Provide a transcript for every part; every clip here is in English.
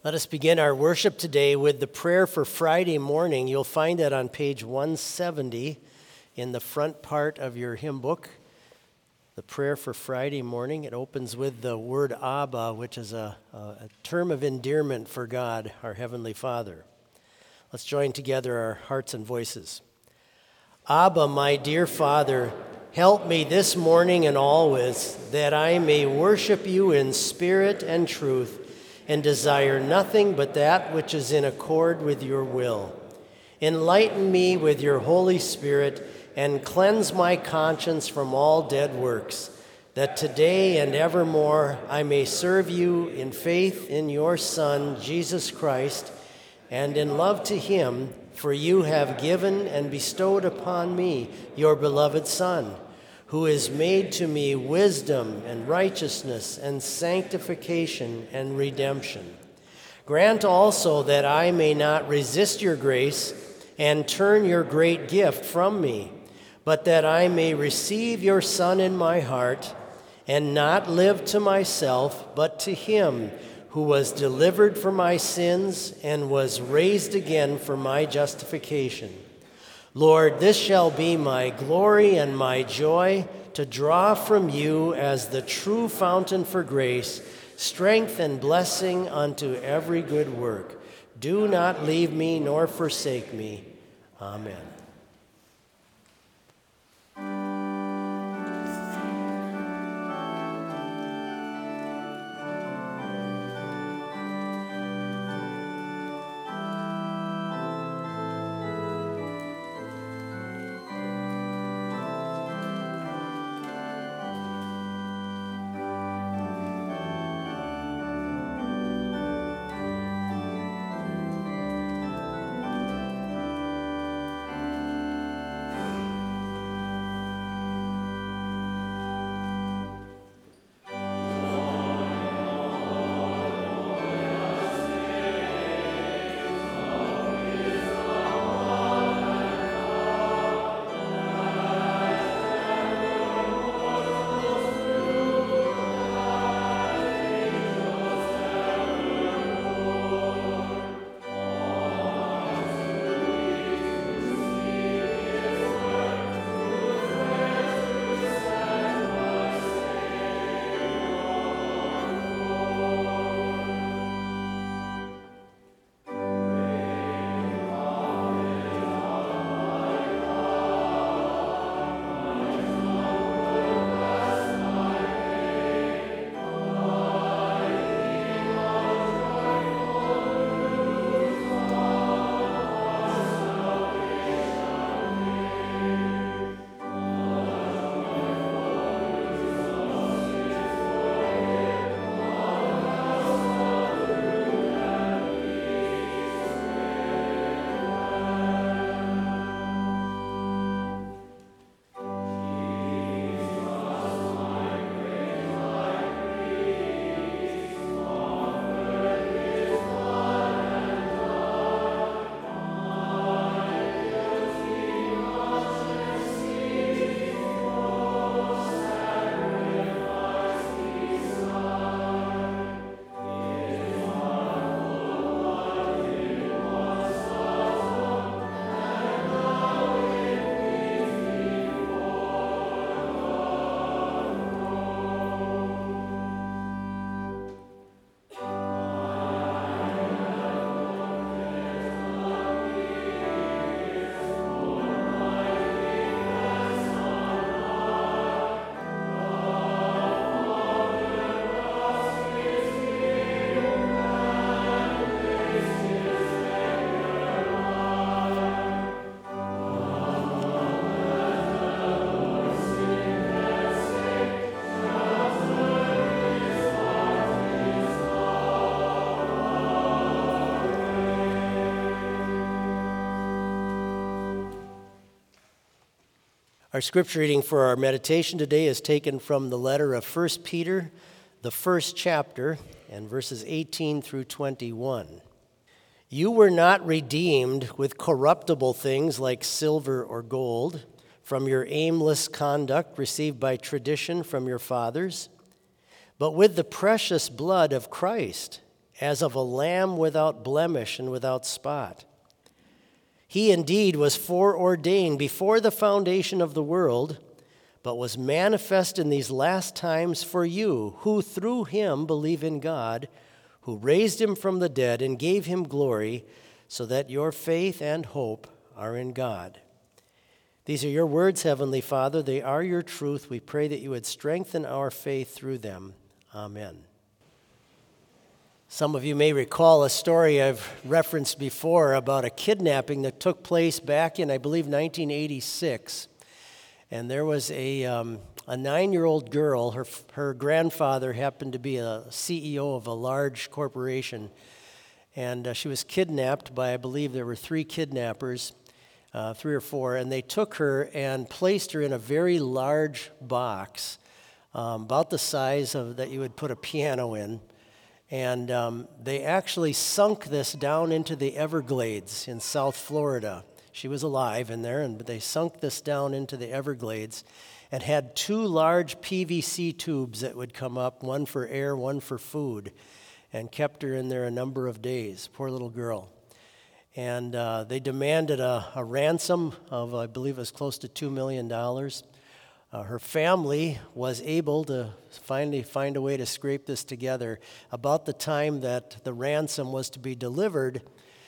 Let us begin our worship today with the prayer for Friday morning. You'll find that on page 170 in the front part of your hymn book. The prayer for Friday morning, it opens with the word Abba, which is a term of endearment for God, our Heavenly Father. Let's join together our hearts and voices. Abba, my dear Father, help me this morning and always, that I may worship you in spirit and truth, and desire nothing but that which is in accord with your will. Enlighten me with your Holy Spirit, and cleanse my conscience from all dead works, that today and evermore I may serve you in faith in your Son, Jesus Christ, and in love to him, for you have given and bestowed upon me your beloved Son, who is made to me wisdom and righteousness and sanctification and redemption. Grant also that I may not resist your grace and turn your great gift from me, but that I may receive your Son in my heart and not live to myself, but to him who was delivered for my sins and was raised again for my justification. Lord, this shall be my glory and my joy, to draw from you as the true fountain for grace, strength and blessing unto every good work. Do not leave me nor forsake me. Amen. Our scripture reading for our meditation today is taken from the letter of 1 Peter, the first chapter, and verses 18 through 21. You were not redeemed with corruptible things like silver or gold from your aimless conduct received by tradition from your fathers, but with the precious blood of Christ, as of a lamb without blemish and without spot. He indeed was foreordained before the foundation of the world, but was manifest in these last times for you, who through him believe in God, who raised him from the dead and gave him glory, so that your faith and hope are in God. These are your words, Heavenly Father. They are your truth. We pray that you would strengthen our faith through them. Amen. Some of you may recall a story I've referenced before about a kidnapping that took place back in, I believe, 1986. And there was a 9-year-old girl. Her grandfather happened to be a CEO of a large corporation. And she was kidnapped by, I believe there were 3 kidnappers, 3 or 4. And they took her and placed her in a very large box, about the size of that you would put a piano in. And they actually sunk this down into the Everglades in South Florida. She was alive in there, but they sunk this down into the Everglades and had 2 large PVC tubes that would come up, one for air, one for food, and kept her in there a number of days. Poor little girl. And they demanded a ransom of, I believe it was close to $2 million. Her family was able to finally find a way to scrape this together. About the time that the ransom was to be delivered,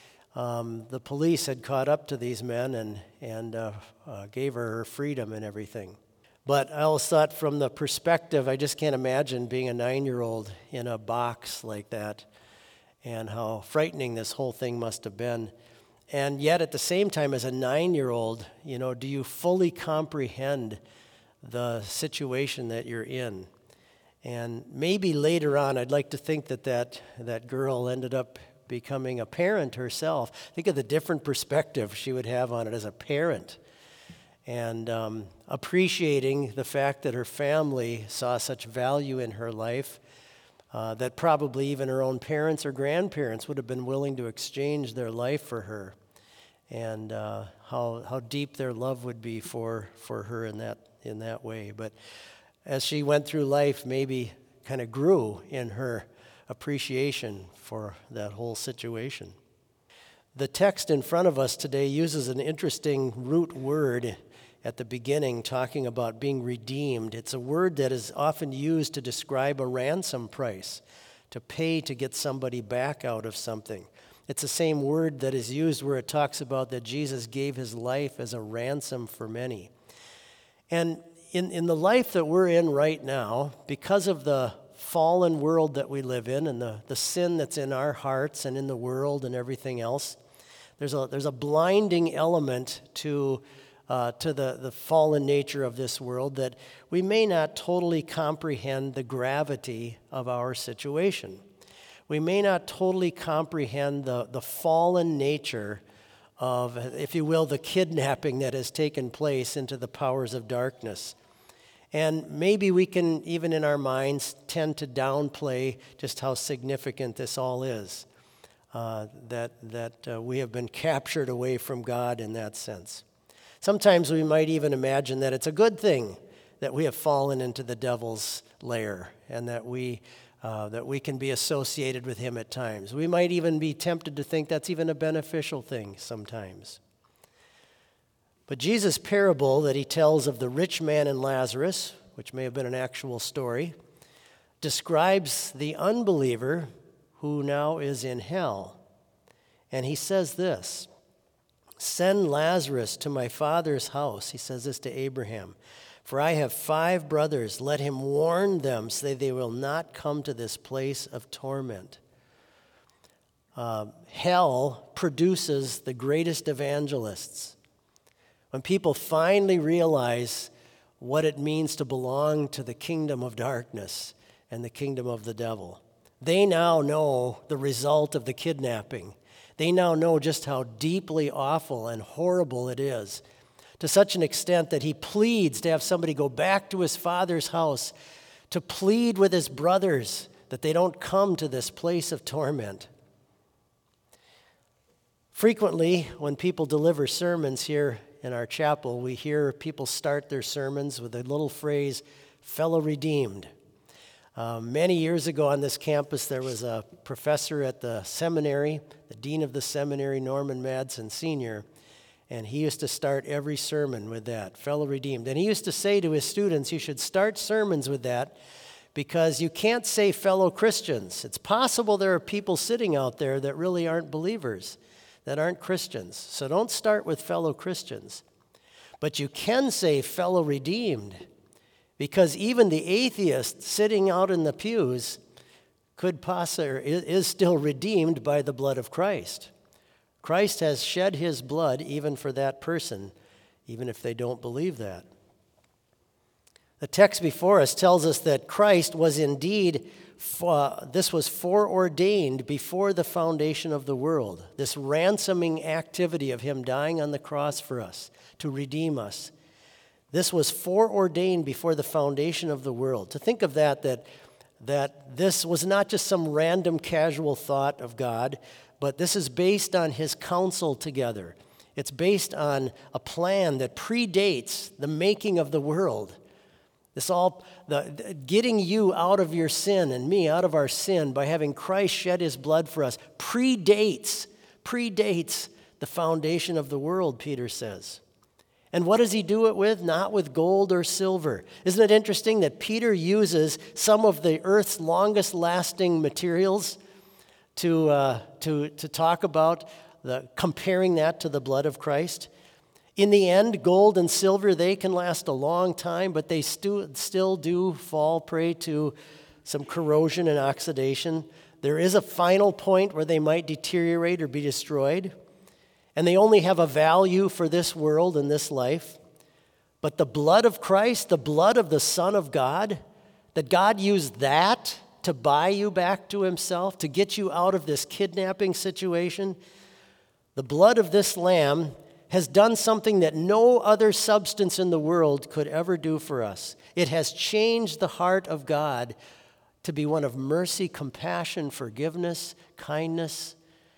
the police had caught up to these men and gave her freedom and everything. But I always thought from the perspective, I just can't imagine being a 9-year-old in a box like that and how frightening this whole thing must have been. And yet at the same time, as a 9-year-old, do you fully comprehend the situation that you're in? And maybe later on, I'd like to think that girl ended up becoming a parent herself. Think of the different perspective she would have on it as a parent, and appreciating the fact that her family saw such value in her life that probably even her own parents or grandparents would have been willing to exchange their life for her, and how deep their love would be for her in that way. But as she went through life, maybe kind of grew in her appreciation for that whole situation. The text in front of us today uses an interesting root word at the beginning, talking about being redeemed. It's a word that is often used to describe a ransom price, to pay to get somebody back out of something. It's the same word that is used where it talks about that Jesus gave his life as a ransom for many. And in the life that we're in right now, because of the fallen world that we live in and the sin that's in our hearts and in the world and everything else, there's a blinding element to the fallen nature of this world that we may not totally comprehend the gravity of our situation. We may not totally comprehend the fallen nature of, if you will, the kidnapping that has taken place into the powers of darkness. And maybe we can, even in our minds, tend to downplay just how significant this all is, that we have been captured away from God in that sense. Sometimes we might even imagine that it's a good thing that we have fallen into the devil's lair and that we can be associated with him at times. We might even be tempted to think that's even a beneficial thing sometimes. But Jesus' parable that he tells of the rich man and Lazarus, which may have been an actual story, describes the unbeliever who now is in hell. And he says this, "Send Lazarus to my father's house," he says this to Abraham, "for I have 5 brothers. Let him warn them so they will not come to this place of torment." Hell produces the greatest evangelists. When people finally realize what it means to belong to the kingdom of darkness and the kingdom of the devil, they now know the result of the kidnapping. They now know just how deeply awful and horrible it is, to such an extent that he pleads to have somebody go back to his father's house to plead with his brothers that they don't come to this place of torment. Frequently, when people deliver sermons here in our chapel, we hear people start their sermons with a little phrase, "fellow redeemed." Many years ago on this campus, there was a professor at the seminary, the dean of the seminary, Norman Madsen Sr., and he used to start every sermon with that, fellow redeemed. And he used to say to his students, you should start sermons with that because you can't say fellow Christians. It's possible there are people sitting out there that really aren't believers, that aren't Christians. So don't start with fellow Christians. But you can say fellow redeemed, because even the atheist sitting out in the pews is still redeemed by the blood of Christ. Christ has shed his blood even for that person, even if they don't believe that. The text before us tells us that Christ was indeed, this was foreordained before the foundation of the world, this ransoming activity of him dying on the cross for us to redeem us. This was foreordained before the foundation of the world. To think of that this was not just some random casual thought of God, but this is based on his counsel together. It's based on a plan that predates the making of the world. Getting you out of your sin and me out of our sin by having Christ shed his blood for us predates the foundation of the world, Peter says. And what does he do it with? Not with gold or silver. Isn't it interesting that Peter uses some of the earth's longest lasting materials to talk about comparing that to the blood of Christ? In the end, gold and silver, they can last a long time, but they still do fall prey to some corrosion and oxidation. There is a final point where they might deteriorate or be destroyed. And they only have a value for this world and this life. But the blood of Christ, the blood of the Son of God, that God used that to buy you back to himself, to get you out of this kidnapping situation, the blood of this Lamb has done something that no other substance in the world could ever do for us. It has changed the heart of God to be one of mercy, compassion, forgiveness, kindness,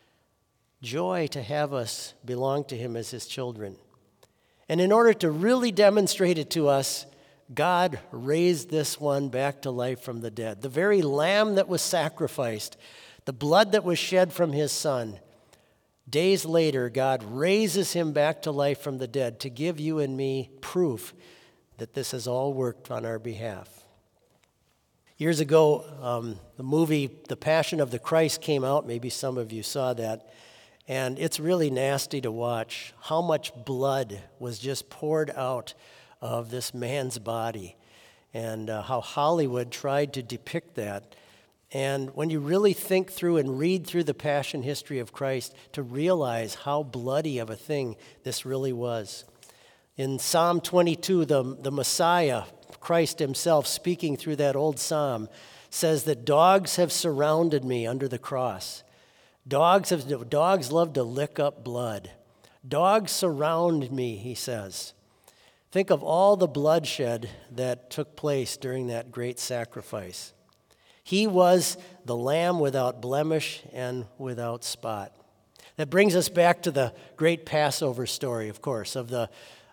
joy to have us belong to him as his children. And in order to really demonstrate it to us, God raised this one back to life from the dead. The very lamb that was sacrificed, the blood that was shed from his son. Days later, God raises him back to life from the dead to give you and me proof that this has all worked on our behalf. Years ago, the movie The Passion of the Christ came out. Maybe some of you saw that. And it's really nasty to watch how much blood was just poured out of this man's body and how Hollywood tried to depict that. And when you really think through and read through the passion history of Christ to realize how bloody of a thing this really was. In Psalm 22, the Messiah, Christ himself, speaking through that old psalm, says that dogs have surrounded me under the cross. Dogs love to lick up blood. Dogs surround me, he says. Think of all the bloodshed that took place during that great sacrifice. He was the lamb without blemish and without spot. That brings us back to the great Passover story, of course, of the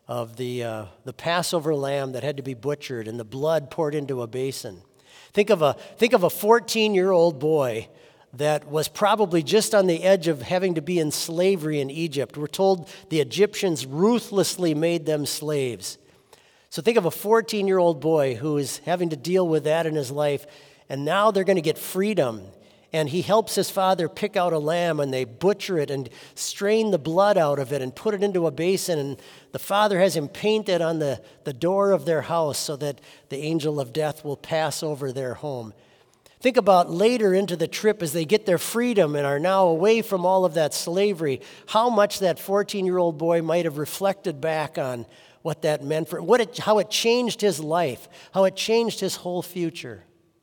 Passover lamb that had to be butchered and the blood poured into a basin. Think of a 14-year-old boy that was probably just on the edge of having to be in slavery in Egypt. We're told the Egyptians ruthlessly made them slaves. So think of a 14-year-old boy who is having to deal with that in his life, and now they're going to get freedom. And he helps his father pick out a lamb, and they butcher it and strain the blood out of it and put it into a basin. And the father has him painted on the door of their house so that the angel of death will pass over their home. Think about later into the trip as they get their freedom and are now away from all of that slavery, how much that 14-year-old boy might have reflected back on what that meant for how it changed his life, how it changed his whole future.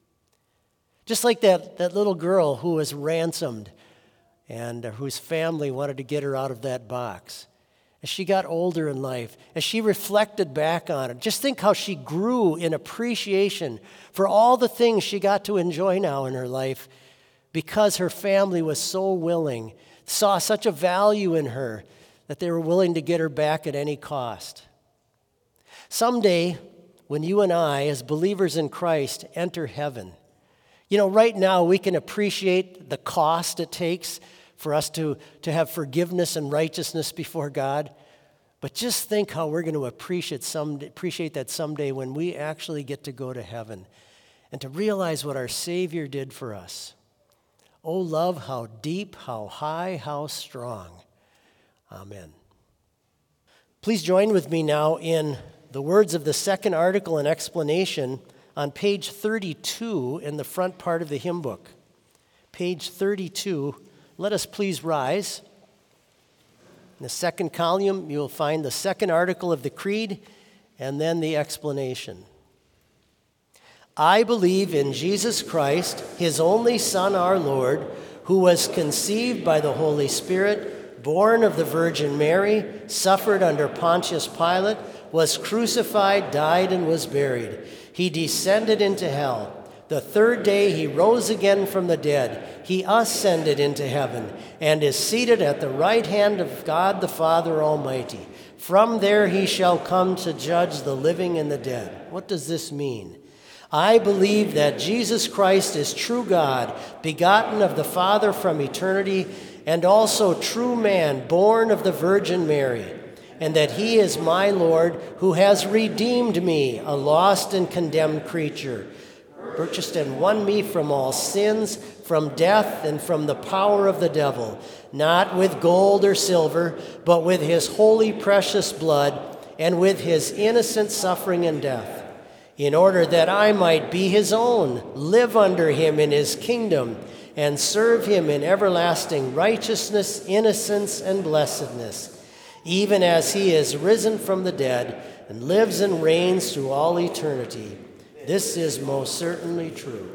Just like that little girl who was ransomed and whose family wanted to get her out of that box. As she got older in life, as she reflected back on it, just think how she grew in appreciation for all the things she got to enjoy now in her life because her family was so willing, saw such a value in her that they were willing to get her back at any cost. Someday, when you and I, as believers in Christ, enter heaven, You know, right now we can appreciate the cost it takes for us to have forgiveness and righteousness before God. But just think how we're going to appreciate that someday when we actually get to go to heaven and to realize what our Savior did for us. Oh, love, how deep, how high, how strong. Amen. Please join with me now in the words of the second article and explanation on page 32 in the front part of the hymn book. Page 32. Let us please rise. In the second column, you will find the second article of the Creed and then the explanation. I believe in Jesus Christ, his only Son, our Lord, who was conceived by the Holy Spirit, born of the Virgin Mary, suffered under Pontius Pilate, was crucified, died, and was buried. He descended into hell. The third day he rose again from the dead. He ascended into heaven and is seated at the right hand of God the Father Almighty. From there he shall come to judge the living and the dead. What does this mean? I believe that Jesus Christ is true God, begotten of the Father from eternity, and also true man, born of the Virgin Mary, and that he is my Lord, who has redeemed me, a lost and condemned creature, purchased and won me from all sins, from death, and from the power of the devil, not with gold or silver, but with his holy precious blood, and with his innocent suffering and death, in order that I might be his own, live under him in his kingdom, and serve him in everlasting righteousness, innocence, and blessedness, even as he is risen from the dead and lives and reigns through all eternity. This is most certainly true.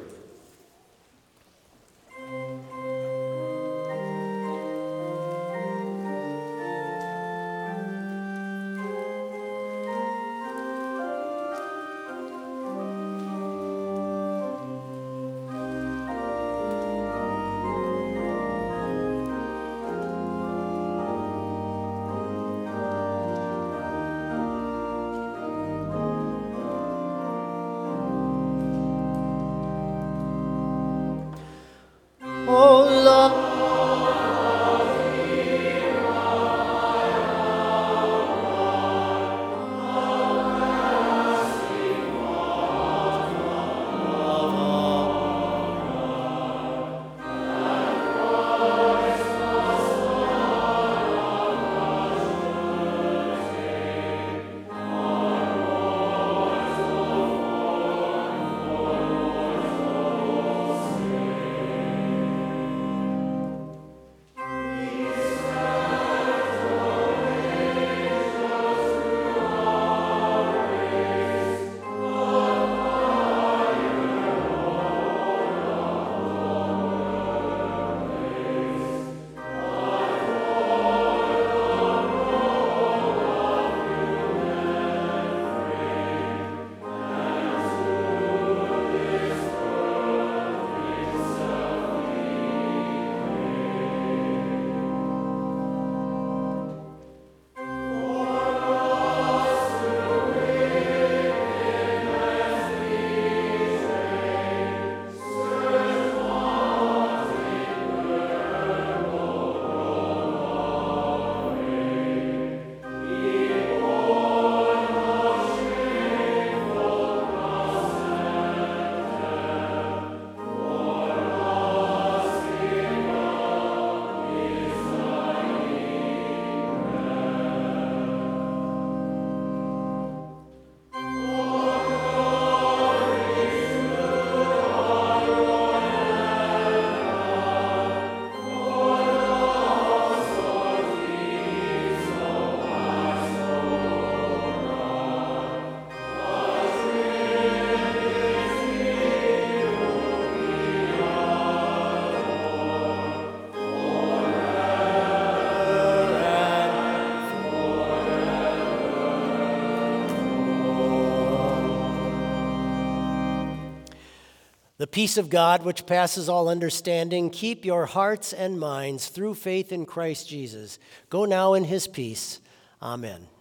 The peace of God, which passes all understanding, keep your hearts and minds through faith in Christ Jesus. Go now in his peace. Amen.